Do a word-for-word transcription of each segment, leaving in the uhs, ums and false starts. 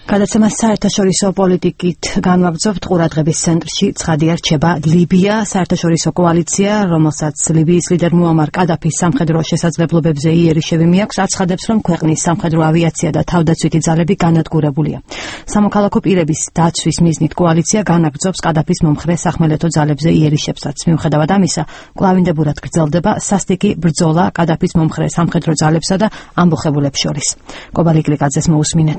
გადაცემას საერთაშორისო პოლიტიკით განვაგრძობთ ყურადღების ცენტრში ცხადია რჩება ლიბია, საერთაშორისო კოალიცია, რომელსაც ლიბიის ლიდერ მუამარ კადაფის სამხედრო შესაძლებლობებზე იერიშები მიაქვს, აცხადებს, რომ ქვეყნის სამხედრო ავიაცია და თავდაცვითი ძალები განადგურებულია. სამოქალაქო პირების დაცვის მიზნით კოალიცია განაგრძობს კადაფის მომხრე სახმელეთო ძალებზე იერიშებსაც. მიუხედავად ამისა, კვლავინდებურად გრძელდება სასტიკი ბრძოლა კადაფის მომხრე სამხედრო ძალებსა და ამბოხებულებს შორის. კობალი გლიკაძეს მოусმინეთ.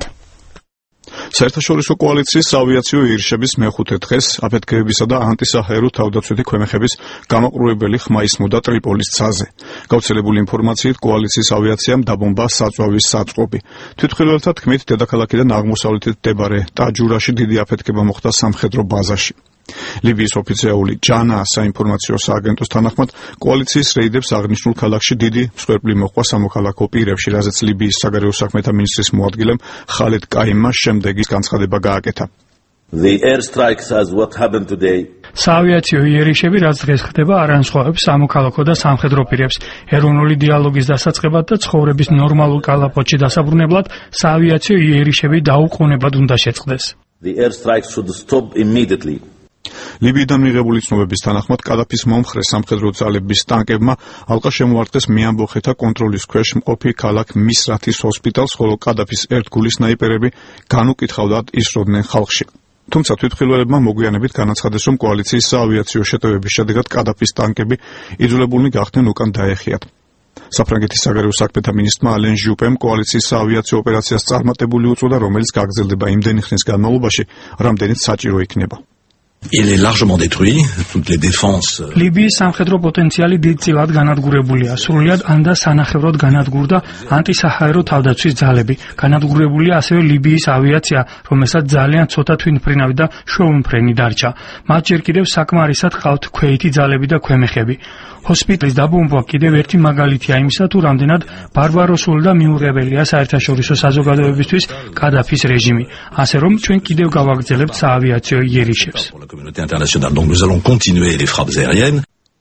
საერთაშორისო კოალიციის ავიაციო იერიშების მეხუთე დღეს აფეთქებებისა და ანტისაჰაერო თავდაცვითი ქვემეხების გამაყურებელი ხმაისმოდა ტრიპოლის ცაზე. გავრცელებული ინფორმაციით კოალიციის ავიაციამ დაბომბა საწვავის საწყობი. თვითმხილველთა თქმით, დედაქალაქიდან აღმოსავლეთით მდებარე ტაჯურაში დიდი აფეთქება მოხდა სამხედრო ბაზაში. ლიბიის ოფიციალური ჯანა საინფორმაციო სააგენტოს თანახმად კოალიციის რეიდებს აღნიშნულ ქალაქში დიდი მსხვერპლი მოჰყვა სამოქალაქო პირებში, რაზეც ლიბიის საგარეო საქმეთა მინისტრის მოადგილემ ხალედ კაიმმა შემდეგი განცხადება გააკეთა. The airstrikes as what happened today. საავიაციო იერიშები, რაც დღეს ხდება, არ ანსხვავებს სამოქალაქო და სამხედრო პირებს. ეროვნული დიალოგის დასაწყებად და ცხოვრების ნორმალურ კალაპოტში დასაბრუნებლად საავიაციო იერიშები დაუყოვნებლად უნდა შეწყდეს. The airstrikes should stop immediately. ლიბიიდან მიღებული ცნობების თანახმად კადაფის მომხრე სამხედრო ძალების ტანკებმა ალყა შემოარტყეს მეამბოხეთა კონტროლის ქვეშ მყოფი ქალაქ მისრათის ჰოსპიტალს, ხოლო კადაფის ერთგული სნაიპერები განუკითხავდათ ისროდნენ ხალხში. თუმცა თვითმხილველებმა მოგვიანებით განაცხადეს, რომ კოალიციის საავიაციო შეტევების შედეგად კადაფის ტანკები იძულებულნი გახდნენ უკან დაეხიათ. საფრანგეთის საგარეო საქმეთა მინისტრმა ალენ ჟუპემ კოალიციის საავიაციო ოპერაციას წარმატებული უწოდა, რომელიც გაგრძელდება იმდენი ხნის განმავლობაში, რამდენიც საჭირო იქნება. Il est largement détruit, toutes les défenses. ლიბიის სამხედრო პოტენციალი დიდწილად განადგურებულია, სრულიად ან და სანახევროდ განადგურდა ანტისაჰაერო თავდაცვის ძალები. განადგურებულია ასევე ლიბიის ავიაცია, რომელსაც ძალიან ცოტა თვითმფრინავი და შოუმფრენი დარჩა. მათ ჯერ კიდევ საკმარისად ჰყავთ ქვეითი ძალები და ქვემეხები. ჰოსპიტალის დაბომბვა კიდევ ერთი მაგალითია იმისა, თუ რამდენად ბარბაროსული და მიუღებელია საერთაშორისო საზოგადოებისთვის კადაფის რეჟიმი. ასე რომ ჩვენ კიდევ გავაგრძელებთ საავიაციო იერიშებს. La communauté internationale. Donc nous allons continuer les frappes aériennes.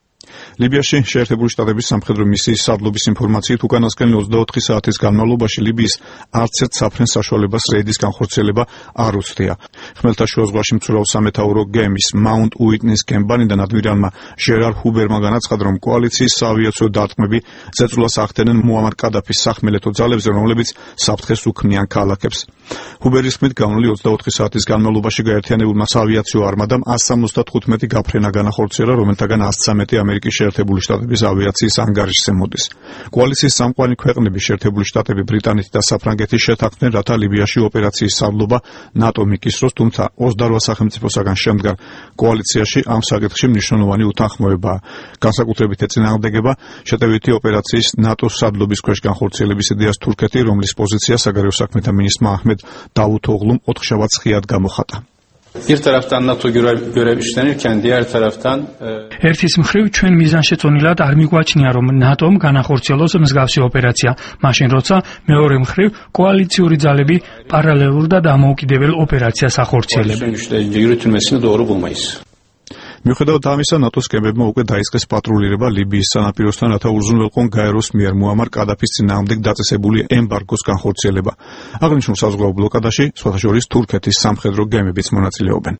ლიბიაში შეერთებული შტატების სამხედრო მისიის სარდლობის ინფორმაციით უკანასკნელი ოცდაოთხი საათის განმავლობაში ლიბიის არც ერთ საფრენ საშუალებას რეიდის განხორციელება არ უცდია. ხმელთაშუა ზღვაში მცურავ სამეთაურო გემის მაუნტ უიტნის გემბანიდან ადმირალმა ჟერარ ჰუბერმა განაცხადა, რომ კოალიციის საავიაციო დარტყმები ზეწოლას ახდენენ მუამარ კადაფის სახმელეთო ძალებზე, რომლებიც საფრთხეს უქმნიან ქალაქებს. ჰუბერის თქმით, განვლილი ოცდაოთხი საათის განმავლობაში გაერთიანებულმა საავიაციო არმადამ ასს სამოცდათხუთმეტი გაფრენა განახორციელა, რომელთაგან ასს ცხრამეტი ამერიკის შეერთებული შტატების ავიაციის ანგარიშზე მოდის. კოალიციის სამყვანი ქვეყნები, შეერთებული შტატები, ბრიტანეთი და საფრანგეთი შეთანხმდნენ, რათა ლიბიაში ოპერაციის სარდლობა ნატო მიკისროს, თუმცა ოცდარვა სახელმწიფოსაგან შემდგარ კოალიციაში ამ საკითხში მნიშვნელოვანი უთანხმოებაა. განსაკუთრებით ეწინააღმდეგება შეტევითი ოპერაციის ნატოს სარდლობის ქვეშ განხორციელების იდეას თურქეთი, რომლის პოზიცია საგარეო საქმეთა მინისტრმა აჰმედ დავუთოღლუმ ოთხშაბათს ღიად გამოხატა. Bir taraftan NATO görev üstlenirken diğer taraftan ერთის მხრივ ჩვენ მიზანშეწონილად არ მიგვაჩნია, რომ ნატომ განახორციელოს მსგავსი ოპერაცია, მაშინ როცა მეორე მხრივ კოალიციური ძალები პარალელურ და დამოუკიდებელ ოპერაციას ახორციელებენ. yürütülmesini doğru bulmayız. მიუხედავად ამისა, ნატოს გემებმა უკვე დაიწყეს პატრულირება ლიბიის სანაპიროსთან, რათა უზრუნველყონ გაეროს მიერ მუამარ კადაფის წინააღმდეგ დაწესებული ემბარგოს განხორციელება. აღნიშნულ საზღვაო ბლოკადაში სხვათა შორის თურქეთის სამხედრო გემებიც მონაწილეობენ.